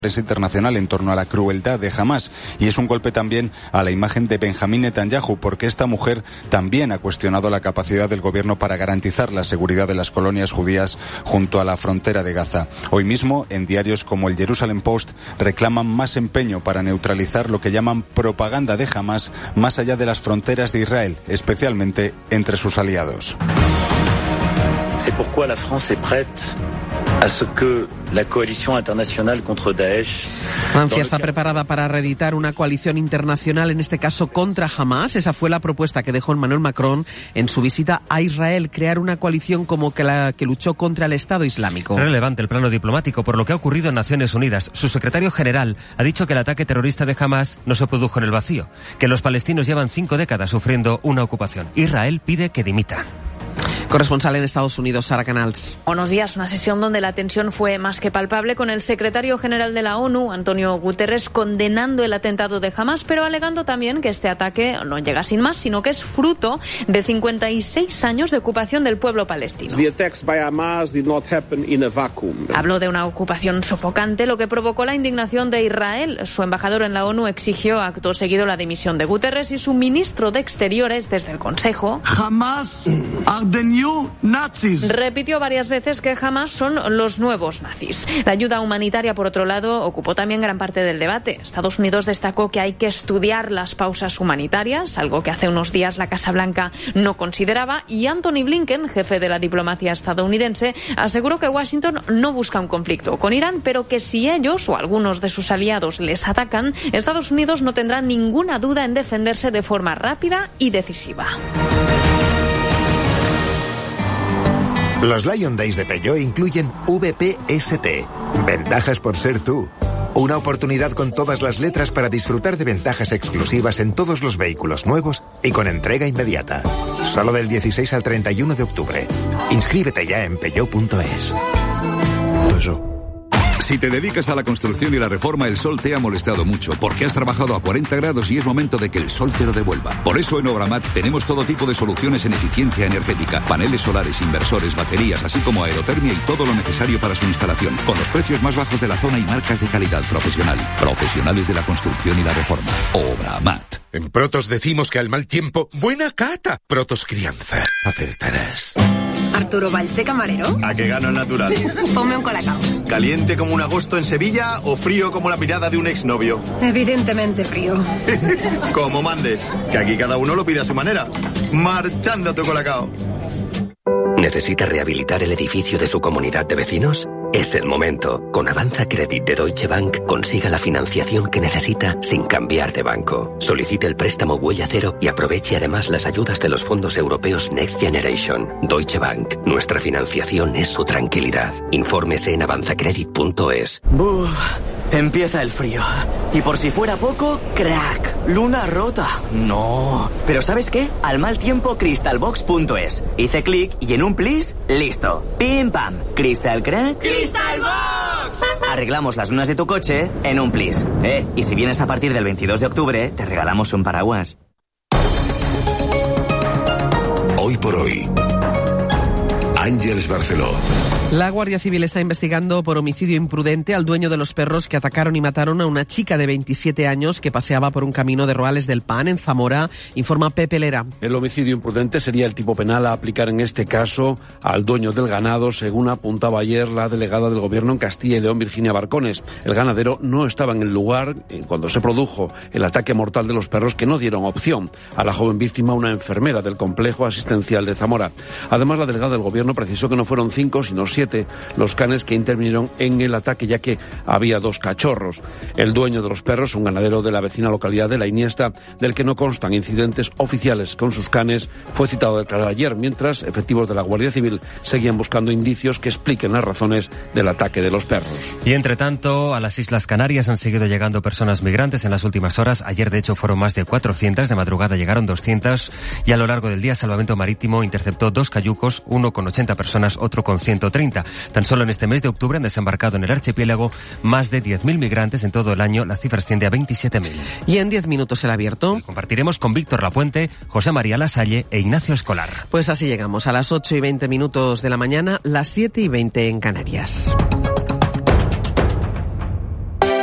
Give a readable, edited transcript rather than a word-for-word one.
prensa internacional en torno a la crueldad de Hamás, y es un golpe también a la imagen de Benjamín Netanyahu, porque esta mujer también ha cuestionado la capacidad del gobierno para garantizar la seguridad de las colonias judías junto a la frontera de Gaza. Hoy mismo, en diarios como el Jerusalem Post, reclaman más empeño para neutralizar lo que llaman propaganda de Hamás más allá de las fronteras de Israel, especialmente entre sus aliados. C'est pourquoi la France est prête a ce que la coalición internacional contra Daesh. Francia está preparada para reeditar una coalición internacional, en este caso contra Hamás. Esa fue la propuesta que dejó Emmanuel Macron en su visita a Israel, crear una coalición como que la que luchó contra el Estado Islámico. Relevante el plano diplomático por lo que ha ocurrido en Naciones Unidas. Su secretario general ha dicho que el ataque terrorista de Hamás no se produjo en el vacío, que los palestinos llevan 5 décadas sufriendo una ocupación. Israel pide que dimita. Corresponsal en Estados Unidos, Sara Canals. Buenos días. Una sesión donde la tensión fue más que palpable, con el secretario general de la ONU, Antonio Guterres, condenando el atentado de Hamás, pero alegando también que este ataque no llega sin más, sino que es fruto de 56 años de ocupación del pueblo palestino. Habló de una ocupación sofocante, lo que provocó la indignación de Israel. Su embajador en la ONU exigió acto seguido la dimisión de Guterres, y su ministro de Exteriores, desde el Consejo, Hamas are the new Nazis. Repitió varias veces que Hamás son los nuevos nazis. La ayuda humanitaria, por otro lado, ocupó también gran parte del debate. Estados Unidos destacó que hay que estudiar las pausas humanitarias, algo que hace unos días la Casa Blanca no consideraba, y Antony Blinken, jefe de la diplomacia estadounidense, aseguró que Washington no busca un conflicto con Irán, pero que si ellos o algunos de sus aliados les atacan, Estados Unidos no tendrá ninguna duda en defenderse de forma rápida y decisiva. Los Lion Days de Peugeot incluyen VPST, ventajas por ser tú. Una oportunidad con todas las letras para disfrutar de ventajas exclusivas en todos los vehículos nuevos y con entrega inmediata. Solo del 16 al 31 de octubre. Inscríbete ya en peugeot.es. Si te dedicas a la construcción y la reforma, el sol te ha molestado mucho, porque has trabajado a 40 grados y es momento de que el sol te lo devuelva. Por eso en Obramat tenemos todo tipo de soluciones en eficiencia energética, paneles solares, inversores, baterías, así como aerotermia y todo lo necesario para su instalación, con los precios más bajos de la zona y marcas de calidad profesional. Profesionales de la construcción y la reforma. Obramat. En Protos decimos que al mal tiempo, buena cata. Protos Crianza. Acertarás. ¿Arturo Valls de camarero? ¿A qué gano el natural? Ponme un colacao. ¿Caliente como un agosto en Sevilla o frío como la mirada de un exnovio? Evidentemente frío. Como mandes, que aquí cada uno lo pide a su manera. Marchando tu colacao. ¿Necesita rehabilitar el edificio de su comunidad de vecinos? Es el momento. Con Avanza Credit de Deutsche Bank consiga la financiación que necesita sin cambiar de banco. Solicite el préstamo Huella Cero y aproveche además las ayudas de los fondos europeos Next Generation. Deutsche Bank. Nuestra financiación es su tranquilidad. Infórmese en avanzacredit.es. Buf, empieza el frío. Y por si fuera poco, crack. Luna rota. No. Pero ¿sabes qué? Al mal tiempo, crystalbox.es. Hice clic y en un plis, listo. Pim pam. Crystal crack. ¡Crystalbox! Arreglamos las lunas de tu coche en un plis. Y si vienes a partir del 22 de octubre, te regalamos un paraguas. Hoy por hoy. Ángeles Barceló. La Guardia Civil está investigando por homicidio imprudente al dueño de los perros que atacaron y mataron a una chica de 27 años que paseaba por un camino de Roales del Pan, en Zamora, informa Pepe Lera. El homicidio imprudente sería el tipo penal a aplicar en este caso al dueño del ganado, según apuntaba ayer la delegada del Gobierno en Castilla y León, Virginia Barcones. El ganadero no estaba en el lugar cuando se produjo el ataque mortal de los perros, que no dieron opción a la joven víctima, una enfermera del complejo asistencial de Zamora. Además, la delegada del Gobierno precisó que no fueron 5, sino 7 los canes que intervinieron en el ataque, ya que había 2 cachorros. El dueño de los perros, un ganadero de la vecina localidad de La Iniesta, del que no constan incidentes oficiales con sus canes, fue citado a declarar ayer, mientras efectivos de la Guardia Civil seguían buscando indicios que expliquen las razones del ataque de los perros. Y entre tanto, a las Islas Canarias han seguido llegando personas migrantes en las últimas horas. Ayer, de hecho, fueron más de 400, de madrugada llegaron 200 y a lo largo del día Salvamento Marítimo interceptó 2 cayucos, uno con 80 personas, otro con 130. Tan solo en este mes de octubre han desembarcado en el archipiélago más de 10.000 migrantes. En todo el año la cifra asciende a 27.000. Y en 10 minutos el abierto. Y compartiremos con Víctor Lapuente, José María Lasalle e Ignacio Escolar. Pues así llegamos a las 8:20 de la mañana, las 7:20 en Canarias.